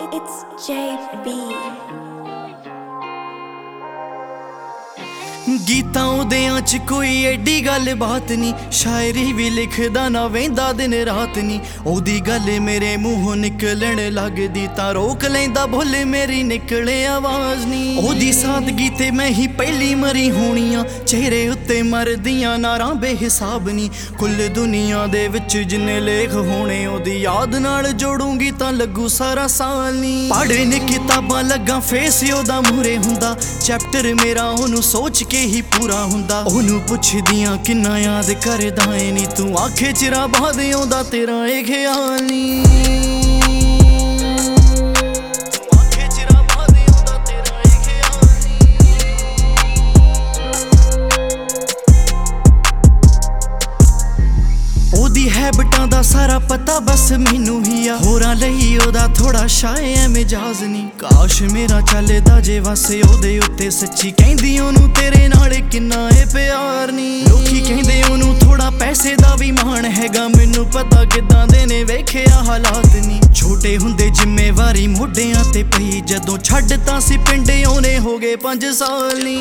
It's JB. गीतां उदियां च कोई एडी गल बात नी, शायरी भी लिखदा ना वेंदा दिन रात नी। ओदी गल मेरे मूंहों निकलण लगदी तां रोक लैंदा भुल मेरी निकले आवाज नी। ओदी सादगी ते मैं ही पहली मरी होणियां, चेहरे उत्ते मरदियां नारां बेहिसाब नी। कुल दुनिया दे विच जिन्ने लेख होणे ओदी याद नाल जोड़ूंगी तां लगू सारा साल नी। पढ़ने किताबां लगा फेस ओदा मूरे हुंदा, चैप्टर मेरा ओनू सोच के ही पूरा हुंदा। ओनू पुछदियां किन्ना याद करदा ऐ नी, तू आखे चिरा बाद आउंदा तेरा ए ख्याल नी। ओदी हैबिटां दा सारा पता बस मैनू ही आ, होरां लई ओदा थोड़ा शाए ऐ मिजाज नी। काश मेरा चलदा जे वसे ओदे उत्ते, सच्ची कहंदी ओनू तेरे नाल किन्ना ए प्यार नी। लोकी कहंदे ओनू थोड़ा पैसे दा भी मान हैगा, मैनू पता किदां दे ने वेखिया हालात नी। छोटे हुंदे जिम्मेवारी मोढियां ते पई, जदों छड्डता सी पिंडे ओने हो गए 5 साल नी।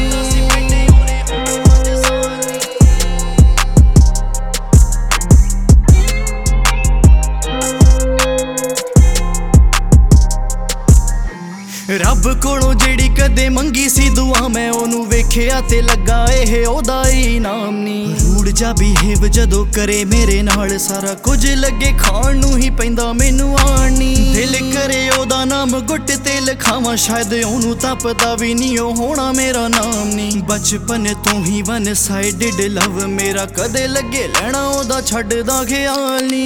रब कोलों जेड़ी कदे मंगी सी दुआ, मैं ओनू वेखिया ते लगा एह ओदा इनाम नी। रूड जा बिहेव जदों करे मेरे नाल, सारा कुछ लगे खाण नू ही पैंदा मैनू आण नी। दिल करे ओदा नाम गुट ते लिखावां, शायद ओनू तां पता भी नी ओ होना मेरा नाम नी। बचपन तो ही वन साइडेड लव मेरा, कदे लगे लैना ओदा छड्डदा ख्याल नी।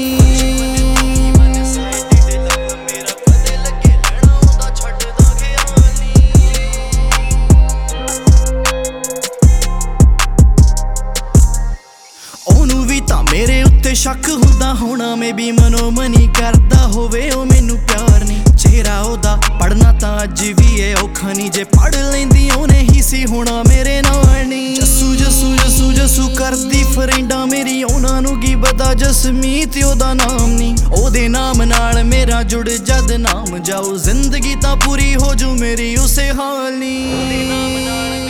ओनू भी तां मेरे उत्ते शक हुंदा होना, मैं भी मनो मनी करदा होवे ओ मैनू प्यार नी। चेहरा ओदा पढ़ना तां अज भी है औखा नी, जे पढ़ लैंदी ओने ही सी होना मेरे नाल नी। जस्सू जस्सू जस्सू जस्सू करदी फ्रेंडा मेरी, ओना नू की पता जसमीत ओदा नाम नी। ओदे नाम नाल मेरा जुड़ जद नाम जाओ, जिंदगी तां पूरी हो जू मेरी उसे हाल नी।